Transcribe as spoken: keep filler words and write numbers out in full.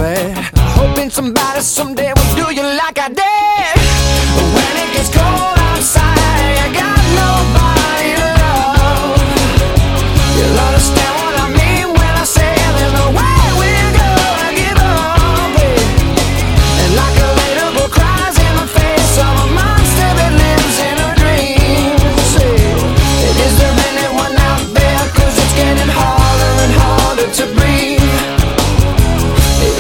way. Hoping somebody someday will do you like I did.